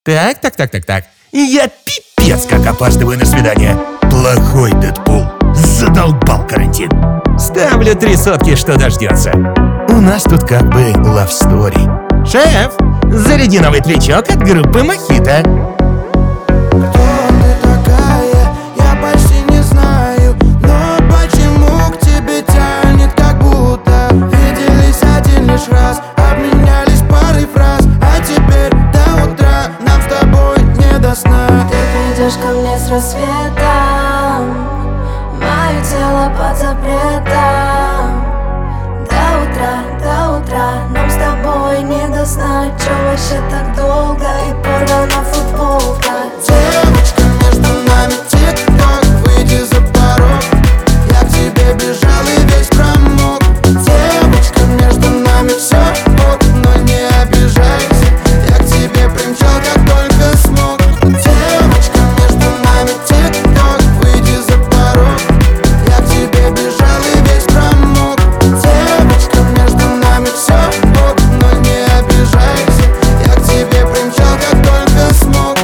Так. Я пипец как опаздываю на свидание. Плохой Дэдпул. Задолбал карантин. Ставлю 3 сотки, что дождется. У нас тут как бы love story. Шеф, заряди новый твичок от группы Мохито. Ко мне с рассветом, мое тело под запретом. До утра нам с тобой не до сна. Чё вообще так долго и порвана футболка? Девочка, между нами тик-ток, выйди за порог. Я к тебе бежал и весь промок. Девочка, между нами все ок, но не обижайся. Я к тебе примчал, как только смог. Девочка, между нами тик-ток, выйди за порог. Я к тебе бежал и весь промок. Девочка, между нами все ок, но не обижайся. Я к тебе примчал, как только смог.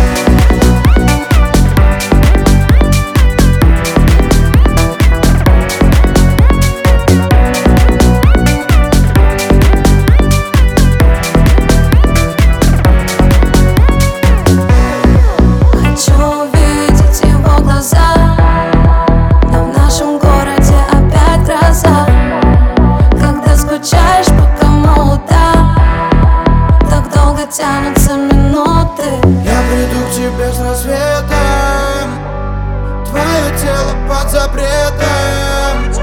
Хочу увидеть его глаза, но в нашем городе опять гроза. Когда скучаешь по кому-то, так долго тянутся минуты. Я приду к тебе с рассветом, твое тело под запретом.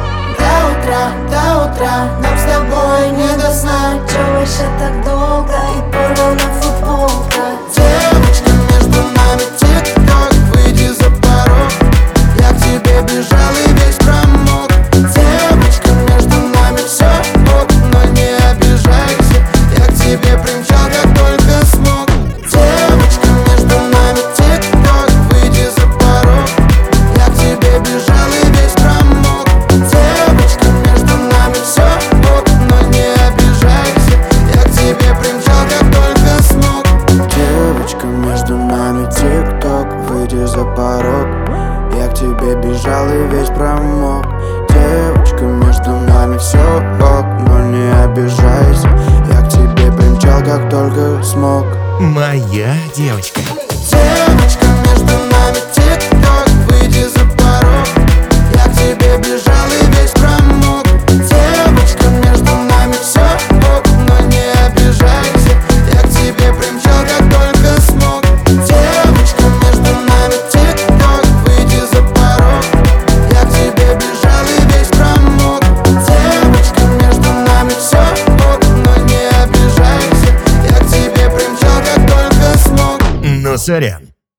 До утра нам с тобой не до сна. Чё вообще так долго и порвана футболка? Девочка, между нами тик-ток, выйди за порог. Я к тебе бежал и весь промок. Девочка, между нами все ок, но не обижайся. Я к тебе примчал, как только смог. Девочка, между нами тик-ток, выйди за порог. Я к тебе бежал и весь промок. Девочка, между нами все ок, но не обижайся. Я к тебе примчал, как только смог. Девочка, между нами тик-ток, выйди за порог. Я к тебе бежал и весь промок. Девочка, между нами все ок, но не обижайся. Я к тебе примчал, как только смог. Моя девочка. Девочка, между нами тик-ток, выйди за порог. Я к тебе бежал и весь промок. Девочка, между нами все ок, но не обижайся. Я к тебе примчал, как только смог. Девочка, между нами тик-ток, выйди за порог. Я к тебе бежал и весь промок. Девочка, между нами все ок, но не обижайся. Я к тебе примчал, как только смог. Ну, сорян.